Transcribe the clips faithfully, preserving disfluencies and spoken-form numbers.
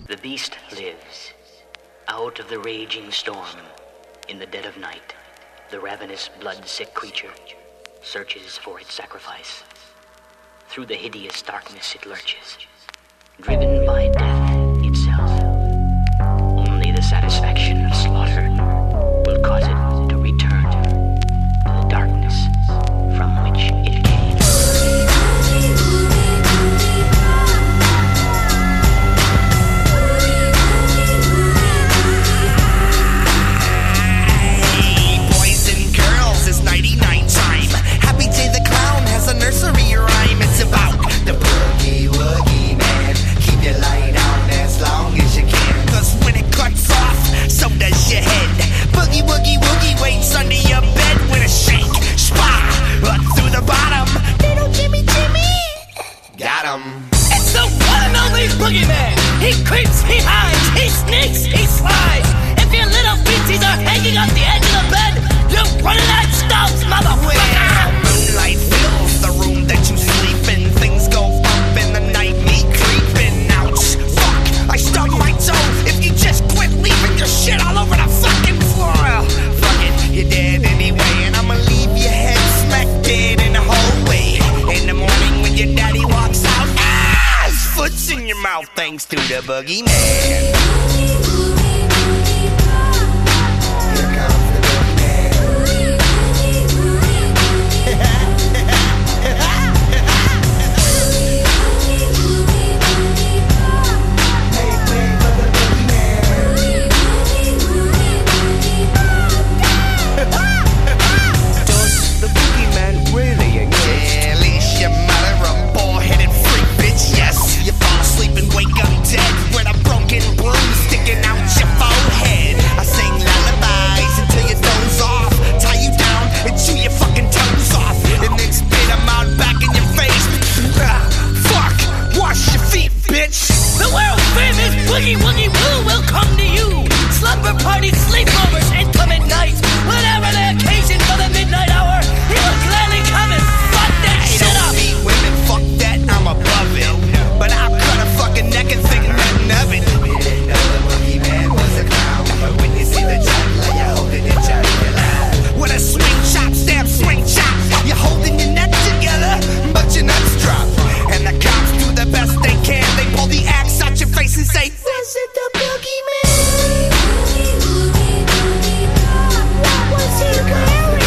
The beast lives. Out of the raging storm, in the dead of night, the ravenous, blood-sick creature searches for its sacrifice. Through the hideous darkness it lurches, driven by death itself. Only the satisfaction of slaughter will cause it to return to the darkness from which it came. ninety-nine time. Happy Day the Clown has a nursery rhyme. It's about the boogie woogie man. Keep your light on as long as you can, cause when it cuts off, so does your head. Boogie woogie woogie waits under your bed with a shake, spah, up through the bottom. Little Jimmy Jimmy, got him. It's the one and only boogeyman. He creeps, he hides, he sneaks, he slides. If your little beaties are hanging off the edge of the bed, you're running out stumps, motherfucker! Well, moonlight fills the room that you sleep in. Things go bump in the night, me creeping. Ouch, fuck, I stubbed my toe. If you just quit leaving your shit all over the fucking floor. Fuck it, you're dead anyway, and I'ma leave your head smack dead in the hallway. In the morning when your daddy walks out, ah, his foot's in your mouth thanks to the boogeyman. Woogie woogie woo will come to you. Slumber parties, sleepovers, incoming nights. Whatever the occasion for the midnight hour, he will gladly come and fuck that I shit don't up. beat women, fuck that, I'm above it. But I'll cut a fucking neck and think nothing of it. You didn't know the boogeyman was a clown, but when you see the juggler, you're holding your jugular line. With a swing chop, stab, swing chop, you're holding your neck together, but your nuts drop. And the cops do the best they can. They pull the axe out your face and say, was it the boogeyman? What was he wearing?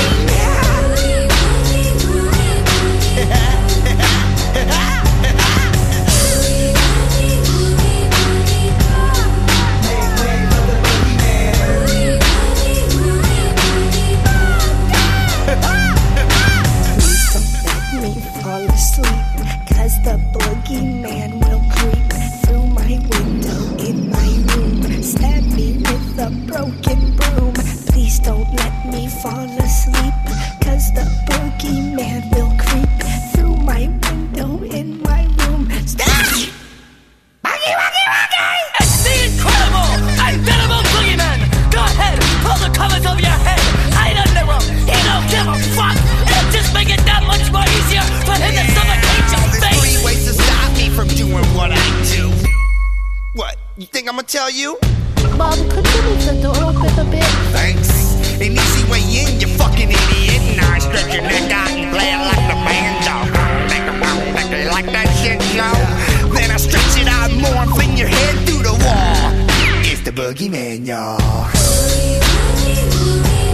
Please don't let me fall asleep, cause the boogeyman will creep through my window in my room, stab me with a broken broom. Please don't let me fall asleep, cause the boogeyman will creep through my window in my room. Stop! Boogie, woogie, woogie! It's the incredible, unbeatable boogeyman. Go ahead, pull the covers over your head. Hide under him, he don't give a fuck. It'll just make it that much more easier for him to suffocate your There's face. three ways to stop me from doing what I do. What, you think I'ma tell you? Mom, could you leave the door open a bit? Thanks. An easy way in, you fucking idiot. Now I stretch your neck out and play it like the band dog. You like that shit, Joe? Then I stretch it out more and fling your head through the wall. It's the boogeyman, y'all.